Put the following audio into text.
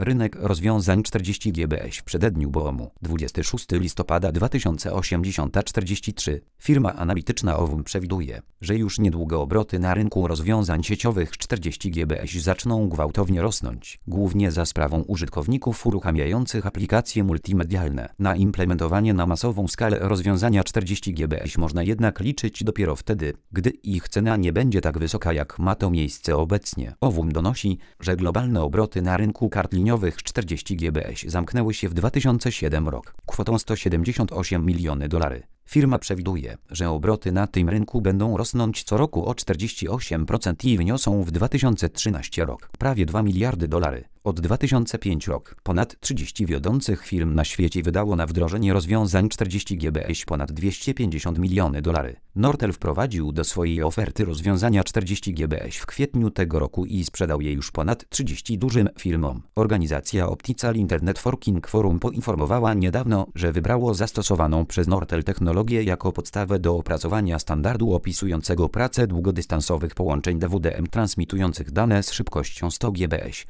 Rynek rozwiązań 40 GbE w przededniu boomu. 26 listopada 2083. Firma analityczna OWM przewiduje, że już niedługo obroty na rynku rozwiązań sieciowych 40 GbE zaczną gwałtownie rosnąć, głównie za sprawą użytkowników uruchamiających aplikacje multimedialne. Na implementowanie na masową skalę rozwiązania 40 GbE można jednak liczyć dopiero wtedy, gdy ich cena nie będzie tak wysoka, jak ma to miejsce obecnie. OWM donosi, że globalne obroty na rynku kart liniowych 40 GbE zamknęły się w 2007 roku kwotą $178 miliony. Firma przewiduje, że obroty na tym rynku będą rosnąć co roku o 48% i wyniosą w 2013 rok prawie $2 miliardy. Od 2005 roku ponad 30 wiodących firm na świecie wydało na wdrożenie rozwiązań 40 GbE ponad $250 miliony. Nortel wprowadził do swojej oferty rozwiązania 40 GbE w kwietniu tego roku i sprzedał je już ponad 30 dużym firmom. Organizacja Optical Internet Working Forum poinformowała niedawno, że wybrało zastosowaną przez Nortel technologię jako podstawę do opracowania standardu opisującego pracę długodystansowych połączeń DWDM transmitujących dane z szybkością 100 GbE.